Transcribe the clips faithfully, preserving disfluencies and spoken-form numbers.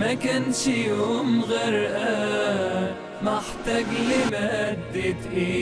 ما كانش يوم غرقان محتاج لمادة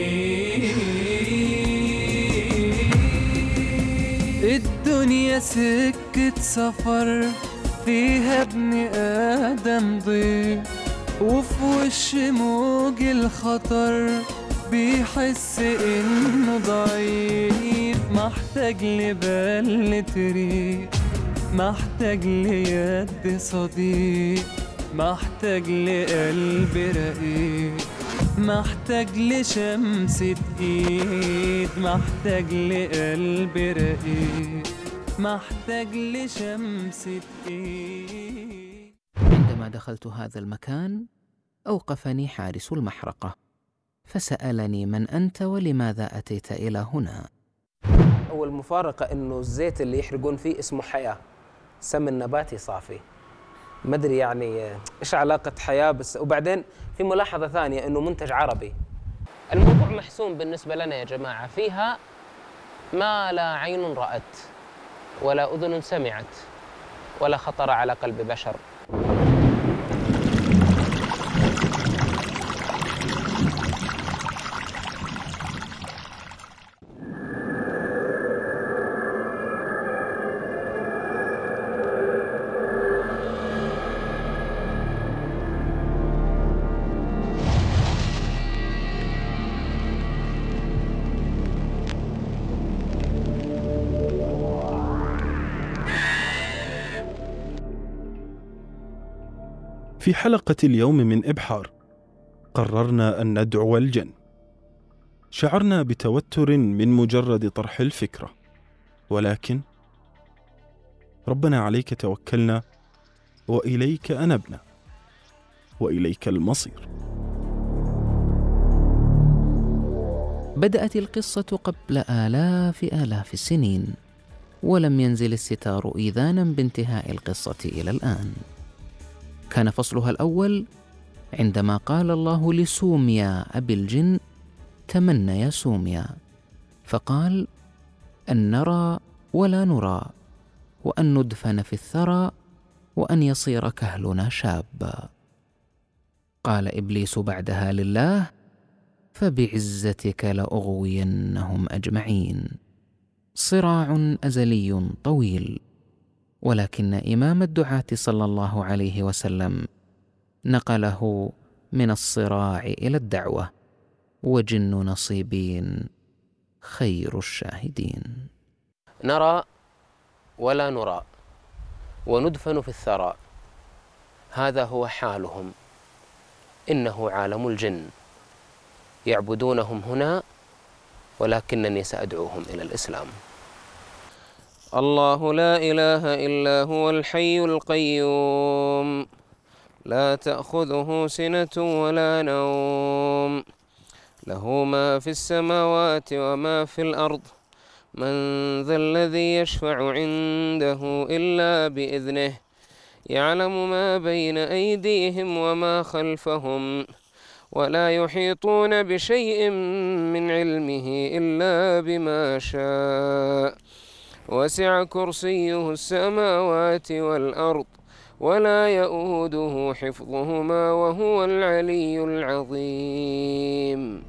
ايد. الدنيا سكة سفر فيها ابن آدم ضيق، وفي وش موج الخطر بيحس إنه ضعيف. محتاج لبال تريق، محتاج ليد صديق، محتاج لقلب رقيق، محتاج لشمسة ايد، محتاج لقلب رقيق، محتاج لشمسة ايد. عندما دخلت هذا المكان أوقفني حارس المحرقة فسألني: من أنت ولماذا أتيت إلى هنا؟ أول مفارقة إنه الزيت اللي يحرقون فيه اسمه حياة، سمن نباتي صافي. ما أدري يعني إيش علاقة حياة بس. وبعدين في ملاحظة ثانية إنه منتج عربي. الموضوع محسوم بالنسبة لنا يا جماعة، فيها ما لا عين رأت ولا أذن سمعت ولا خطر على قلب بشر. في حلقة اليوم من إبحار قررنا أن ندعو الجن. شعرنا بتوتر من مجرد طرح الفكرة، ولكن ربنا عليك توكلنا وإليك أنبنا وإليك المصير. بدأت القصة قبل آلاف آلاف السنين، ولم ينزل الستار إيذانا بانتهاء القصة إلى الآن. كان فصلها الأول عندما قال الله لسوميا أبي الجن: تمنى يا سوميا، فقال: أن نرى ولا نرى، وأن ندفن في الثرى، وأن يصير كهلنا شابا. قال إبليس بعدها لله: فبعزتك لأغوينهم أجمعين. صراع أزلي طويل، ولكن إمام الدعاة صلى الله عليه وسلم نقله من الصراع إلى الدعوة، وجن نصيبين خير الشاهدين. نرى ولا نرى وندفن في الثرى، هذا هو حالهم. إنه عالم الجن، يعبدونهم هنا، ولكنني سأدعوهم إلى الإسلام. الله لا إله إلا هو الحي القيوم، لا تأخذه سنة ولا نوم، له ما في السماوات وما في الأرض، من ذا الذي يشفع عنده إلا بإذنه، يعلم ما بين أيديهم وما خلفهم، ولا يحيطون بشيء من علمه إلا بما شاء، وسع كرسيه السماوات والأرض، ولا يؤوده حفظهما وهو العلي العظيم.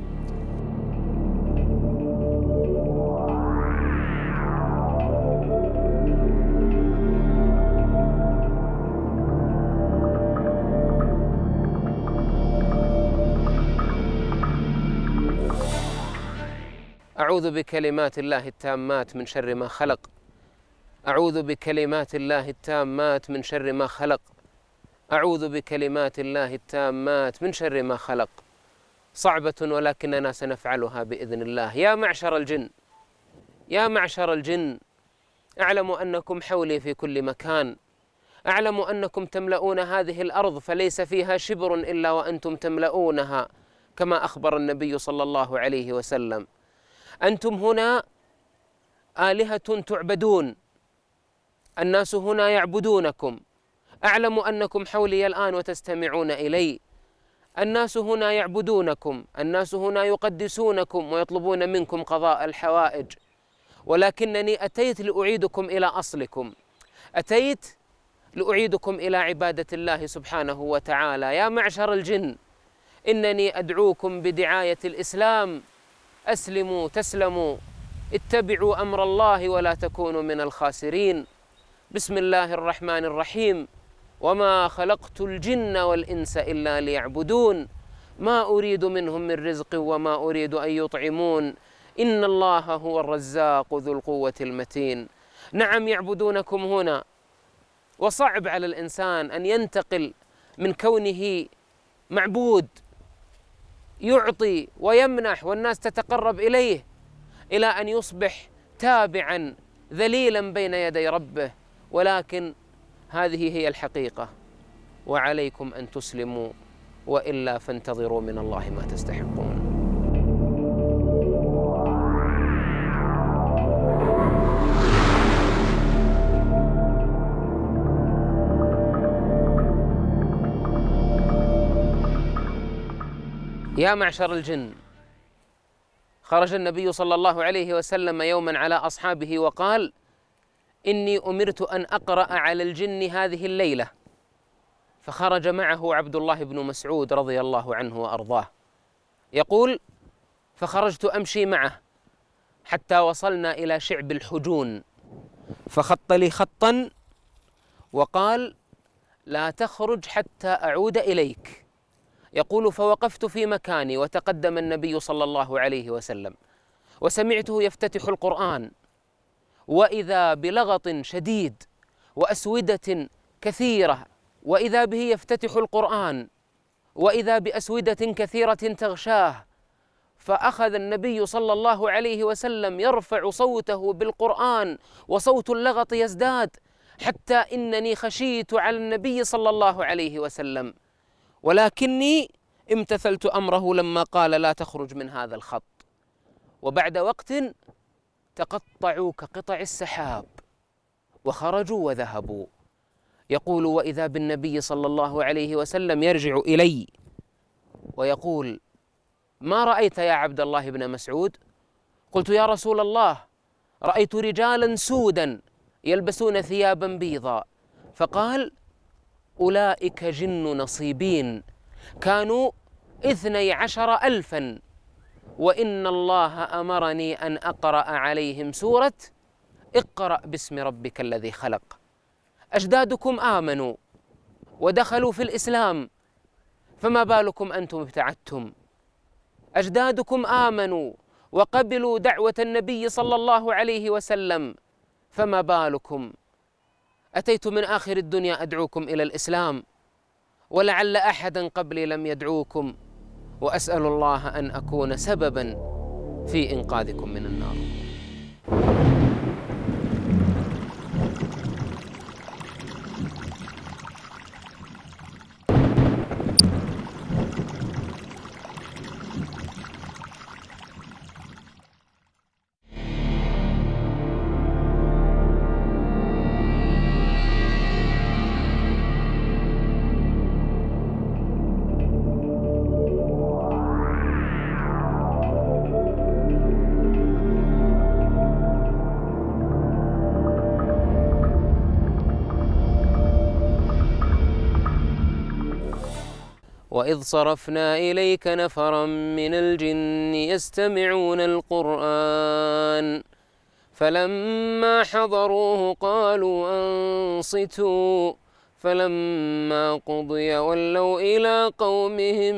أعوذ بكلمات الله التامات من شر ما خلق، أعوذ بكلمات الله التامات من شر ما خلق، أعوذ بكلمات الله التامات من شر ما خلق. صعبة ولكننا سنفعلها بإذن الله. يا معشر الجن، يا معشر الجن، أعلم أنكم حولي في كل مكان، أعلم أنكم تملؤون هذه الأرض فليس فيها شبر إلا وأنتم تملؤونها، كما أخبر النبي صلى الله عليه وسلم. أنتم هنا آلهة تعبدون، الناس هنا يعبدونكم. أعلم أنكم حولي الآن وتستمعون إلي. الناس هنا يعبدونكم، الناس هنا يقدسونكم ويطلبون منكم قضاء الحوائج، ولكنني أتيت لأعيدكم إلى أصلكم، أتيت لأعيدكم إلى عبادة الله سبحانه وتعالى. يا معشر الجن، إنني أدعوكم بدعاية الإسلام: أسلموا تسلموا، اتبعوا أمر الله ولا تكونوا من الخاسرين. بسم الله الرحمن الرحيم: وما خلقت الجن والإنس إلا ليعبدون ما أريد منهم من رزق وما أريد أن يطعمون إن الله هو الرزاق ذو القوة المتين. نعم، يعبدونكم هنا، وصعب على الإنسان أن ينتقل من كونه معبود يعطي ويمنح والناس تتقرب إليه إلى أن يصبح تابعا ذليلا بين يدي ربه. ولكن هذه هي الحقيقة، وعليكم أن تسلموا، وإلا فانتظروا من الله ما تستحقون. يا معشر الجن، خرج النبي صلى الله عليه وسلم يوما على أصحابه وقال: إني أمرت أن أقرأ على الجن هذه الليلة. فخرج معه عبد الله بن مسعود رضي الله عنه وأرضاه، يقول: فخرجت أمشي معه حتى وصلنا إلى شعب الحجون، فخط لي خطا وقال: لا تخرج حتى أعود إليك. يقول: فوقفت في مكاني وتقدم النبي صلى الله عليه وسلم، وسمعته يفتتح القرآن، وإذا بلغط شديد وأسودة كثيرة، وإذا به يفتتح القرآن وإذا بأسودة كثيرة تغشاه. فأخذ النبي صلى الله عليه وسلم يرفع صوته بالقرآن وصوت اللغط يزداد، حتى إنني خشيت على النبي صلى الله عليه وسلم، ولكني امتثلت أمره لما قال: لا تخرج من هذا الخط. وبعد وقت تقطعوا كقطع السحاب وخرجوا وذهبوا. يقول: وإذا بالنبي صلى الله عليه وسلم يرجع إلي ويقول: ما رأيت يا عبد الله بن مسعود؟ قلت: يا رسول الله، رأيت رجالا سودا يلبسون ثيابا بيضا. فقال: أولئك جن نصيبين، كانوا اثني عشر ألفا، وإن الله أمرني أن أقرأ عليهم سورة اقرأ باسم ربك الذي خلق. أجدادكم آمنوا ودخلوا في الإسلام، فما بالكم أنتم ابتعدتم؟ أجدادكم آمنوا وقبلوا دعوة النبي صلى الله عليه وسلم، فما بالكم؟ أتيت من آخر الدنيا أدعوكم إلى الإسلام، ولعل أحدا قبلي لم يدعوكم، وأسأل الله أن أكون سببا في إنقاذكم من النار. وإذ صرفنا إليك نفرا من الجن يستمعون القرآن فلما حضروه قالوا أنصتوا فلما قضي ولوا إلى قومهم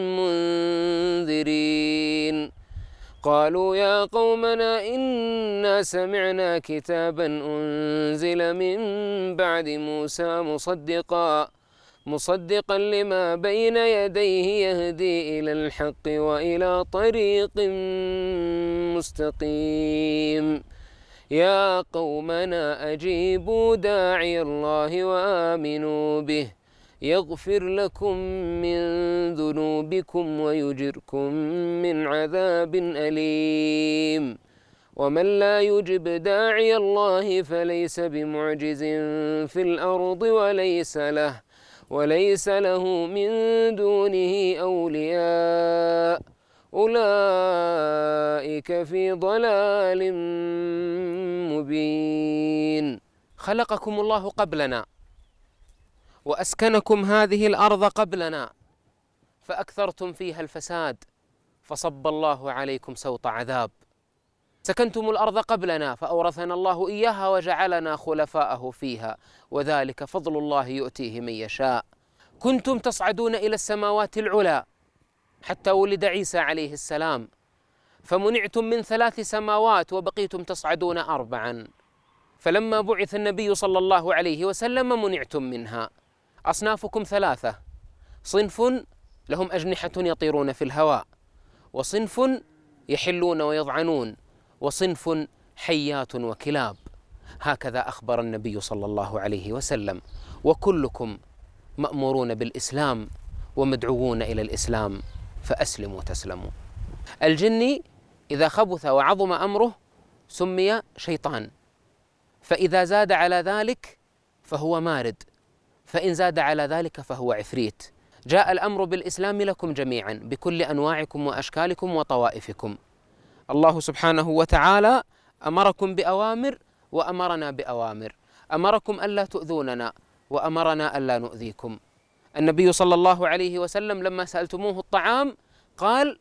منذرين. قالوا يا قومنا إنا سمعنا كتابا أنزل من بعد موسى مصدقا مصدقا لما بين يديه يهدي إلى الحق وإلى طريق مستقيم. يا قومنا أجيبوا داعي الله وآمنوا به يغفر لكم من ذنوبكم ويجركم من عذاب أليم. ومن لا يجب داعي الله فليس بمعجز في الأرض وليس له وليس له من دونه أولياء أولئك في ضلال مبين. خلقكم الله قبلنا وأسكنكم هذه الأرض قبلنا فأكثرتم فيها الفساد فصب الله عليكم سوط عذاب. سكنتم الأرض قبلنا فأورثنا الله إياها وجعلنا خلفاءه فيها وذلك فضل الله يؤتيه من يشاء. كنتم تصعدون إلى السماوات العلى حتى ولد عيسى عليه السلام فمنعتم من ثلاث سماوات وبقيتم تصعدون أربعا، فلما بعث النبي صلى الله عليه وسلم منعتم منها. أصنافكم ثلاثة: صنف لهم أجنحة يطيرون في الهواء، وصنف يحلون ويضعنون، وصنف حيات وكلاب. هكذا أخبر النبي صلى الله عليه وسلم، وكلكم مأمورون بالإسلام ومدعوون إلى الإسلام فأسلموا تسلموا. الجني إذا خبث وعظم أمره سمي شيطان، فإذا زاد على ذلك فهو مارد، فإن زاد على ذلك فهو عفريت. جاء الأمر بالإسلام لكم جميعا بكل أنواعكم وأشكالكم وطوائفكم. الله سبحانه وتعالى أمركم بأوامر وأمرنا بأوامر، أمركم ألا تؤذوننا وأمرنا ألا نؤذيكم. النبي صلى الله عليه وسلم لما سألتموه الطعام قال: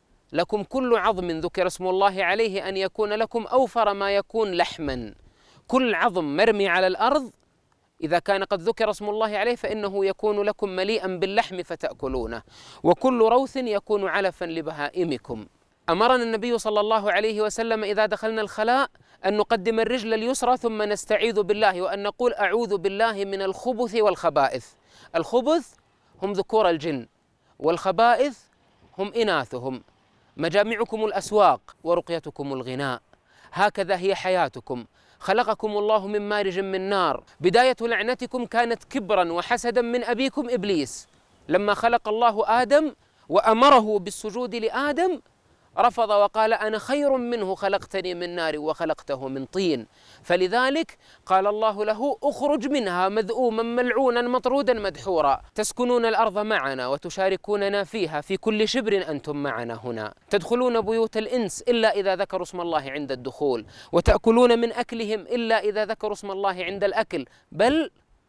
لكم كل عظم ذكر اسم الله عليه أن يكون لكم أوفر ما يكون لحما. كل عظم مرمي على الأرض إذا كان قد ذكر اسم الله عليه فإنه يكون لكم مليئا باللحم فتأكلونه، وكل روث يكون علفا لبهائمكم. أمرنا النبي صلى الله عليه وسلم إذا دخلنا الخلاء أن نقدم الرجل اليسرى ثم نستعيذ بالله وأن نقول: أعوذ بالله من الخبث والخبائث. الخبث هم ذكور الجن، والخبائث هم إناثهم. مجامعكم الأسواق ورقيتكم الغناء، هكذا هي حياتكم. خلقكم الله من مارج من نار. بداية لعنتكم كانت كبرا وحسدا من أبيكم إبليس. لما خلق الله آدم وأمره بالسجود لآدم رفض وقال: أنا خير منه خلقتني من نار وخلقته من طين. فلذلك قال الله له: اخرج منها مذءوما ملعونا مطرودا مدحورا. تسكنون الأرض معنا وتشاركوننا فيها في كل شبر أنتم معنا هنا. تدخلون بيوت الإنس إلا إذا ذكروا اسم الله عند الدخول، وتأكلون من أكلهم إلا إذا ذكروا اسم الله عند الأكل، بل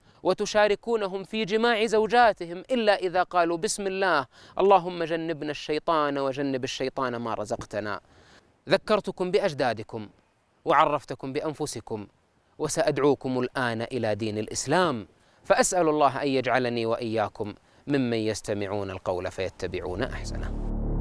وتشاركونهم في جماع زوجاتهم إلا إذا قالوا بسم الله اللهم جنبنا الشيطان وجنب الشيطان ما رزقتنا. ذكرتكم بأجدادكم وعرفتكم بأنفسكم، وسأدعوكم الآن إلى دين الإسلام، فأسأل الله أن يجعلني وإياكم ممن يستمعون القول فيتبعون أحسنه.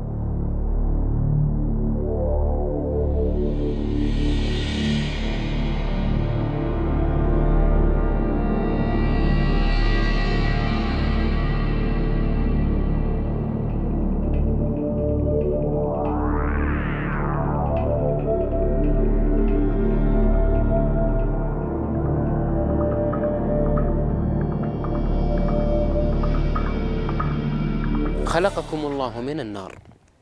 خلقكم الله من النار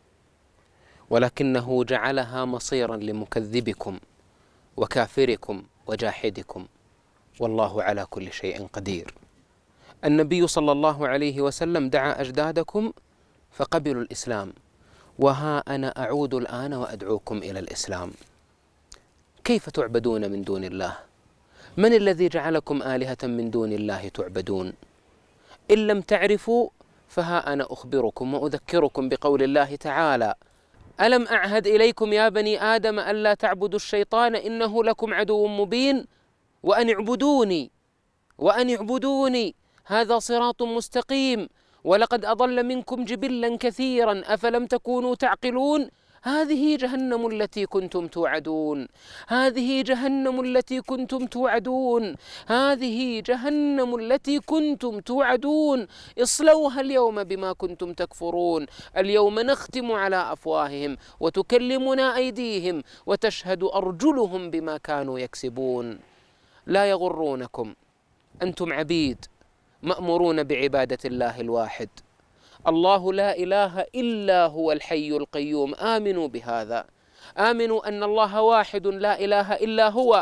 ولكنه جعلها مصيرا لمكذبكم وكافركم وجاحدكم، والله على كل شيء قدير. النبي صلى الله عليه وسلم دعا أجدادكم فقبلوا الإسلام، وها أنا أعود الآن وأدعوكم إلى الإسلام. كيف تعبدون من دون الله؟ من الذي جعلكم آلهة من دون الله تعبدون؟ إن لم تعرفوا فها أنا أخبركم وأذكركم بقول الله تعالى: ألم أعهد إليكم يا بني آدم ألا تعبدوا الشيطان إنه لكم عدو مبين وأن اعبدوني وأن اعبدوني هذا صراط مستقيم ولقد أضل منكم جبلا كثيرا أفلم تكونوا تعقلون. هذه جهنم التي كنتم توعدون، هذه جهنم التي كنتم توعدون، هذه جهنم التي كنتم توعدون، اصلوها اليوم بما كنتم تكفرون. اليوم نختم على أفواههم وتكلمنا أيديهم وتشهد أرجلهم بما كانوا يكسبون. لا يغرونكم، أنتم عبيد مأمورون بعبادة الله الواحد. الله لا إله إلا هو الحي القيوم، آمنوا بهذا، آمنوا أن الله واحد لا إله إلا هو.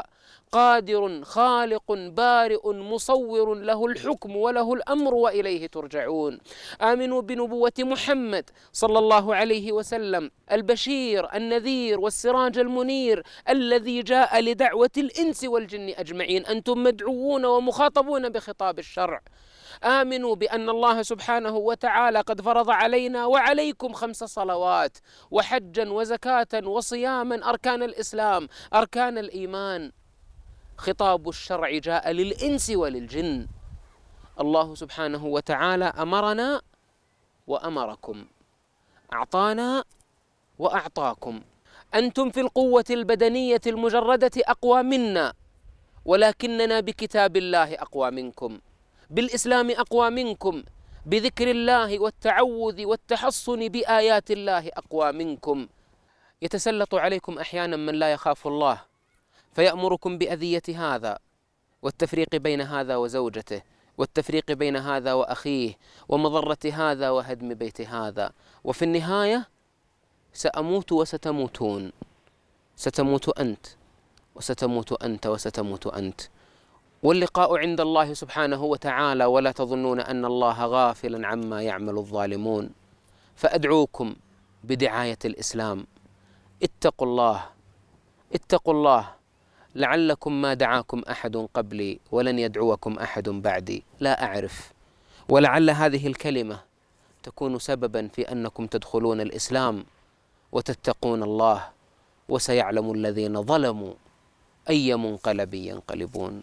قادر خالق بارئ مصور له الحكم وله الأمر وإليه ترجعون. آمنوا بنبوة محمد صلى الله عليه وسلم البشير النذير والسراج المنير الذي جاء لدعوة الإنس والجن أجمعين. أنتم مدعوون ومخاطبون بخطاب الشرع. آمنوا بأن الله سبحانه وتعالى قد فرض علينا وعليكم خمس صلوات وحجا وزكاة وصياما، أركان الإسلام أركان الإيمان. خطاب الشرع جاء للإنس وللجن. الله سبحانه وتعالى أمرنا وأمركم، أعطانا وأعطاكم. أنتم في القوة البدنية المجردة أقوى منا، ولكننا بكتاب الله أقوى منكم، بالإسلام أقوى منكم، بذكر الله والتعوذ والتحصن بآيات الله أقوى منكم. يتسلط عليكم أحيانا من لا يخاف الله فيأمركم بأذية هذا والتفريق بين هذا وزوجته والتفريق بين هذا وأخيه ومضرة هذا وهدم بيت هذا، وفي النهاية سأموت وستموتون. ستموت أنت وستموت أنت وستموت أنت، واللقاء عند الله سبحانه وتعالى، ولا تظنون أن الله غافلا عما يعمل الظالمون. فأدعوكم بدعاية الإسلام، اتقوا الله اتقوا الله، لعلكم ما دعاكم أحد قبلي ولن يدعوكم أحد بعدي، لا أعرف، ولعل هذه الكلمة تكون سببا في أنكم تدخلون الإسلام وتتقون الله، وسيعلم الذين ظلموا أي منقلب ينقلبون.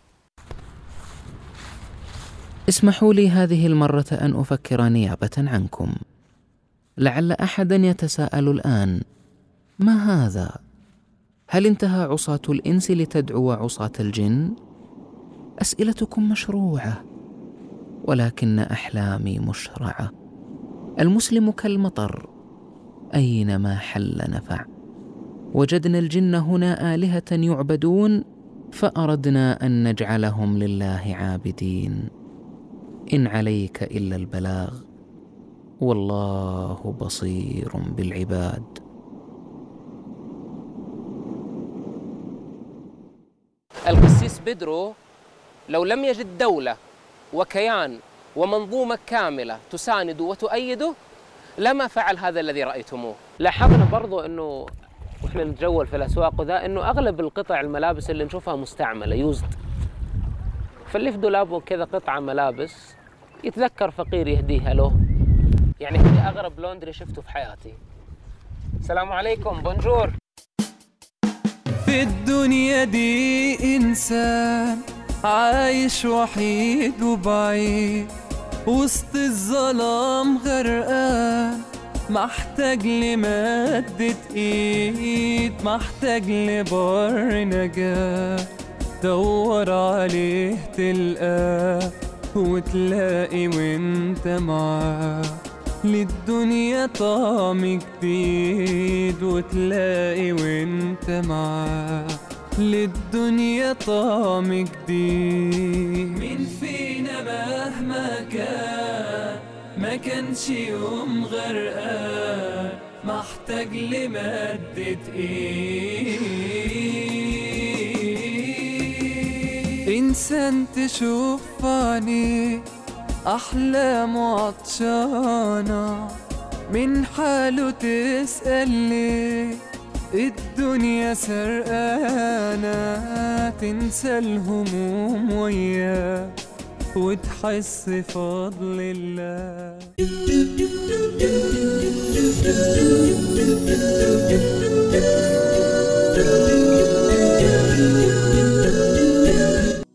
اسمحوا لي هذه المرة أن أفكر نيابة عنكم. لعل أحدا يتساءل الآن: ما هذا؟ هل انتهى عصاة الإنس لتدعو عصاة الجن؟ أسئلتكم مشروعة، ولكن أحلامي مشرعة. المسلم كالمطر، أينما حل نفع. وجدنا الجن هنا آلهة يعبدون، فأردنا أن نجعلهم لله عابدين. إن عليك إلا البلاغ، والله بصير بالعباد. القسيس بيدرو لو لم يجد دولة وكيان ومنظومة كاملة تسانده وتؤيده لما فعل هذا الذي رأيتموه. لاحظنا برضو أنه وإحنا نتجول في الأسواق وذا أنه أغلب القطع الملابس اللي نشوفها مستعملة يوزد، فاللي في دولابه كذا قطعة ملابس يتذكر فقير يهديها له. يعني هذه أغرب لوندري شفته في حياتي. السلام عليكم، بونجور. في الدنيا دي إنسان عايش وحيد وبعيد وسط الظلام غرقان، محتاج لمادة إيد، محتاج لبر نجاة، دور عليه تلقاه وتلاقي وانت معاه. للدنيا طعم جديد وتلاقي وانت معاه، للدنيا طعم جديد. مين فينا مهما كان ما كانش يوم غرقان، محتاج لمادة ايد. انسان تشوف عينيه أحلامه عطشانة، من حاله تسأل ليه الدنيا سرقانة، تنسى الهموم وياه وتحس فضل الله.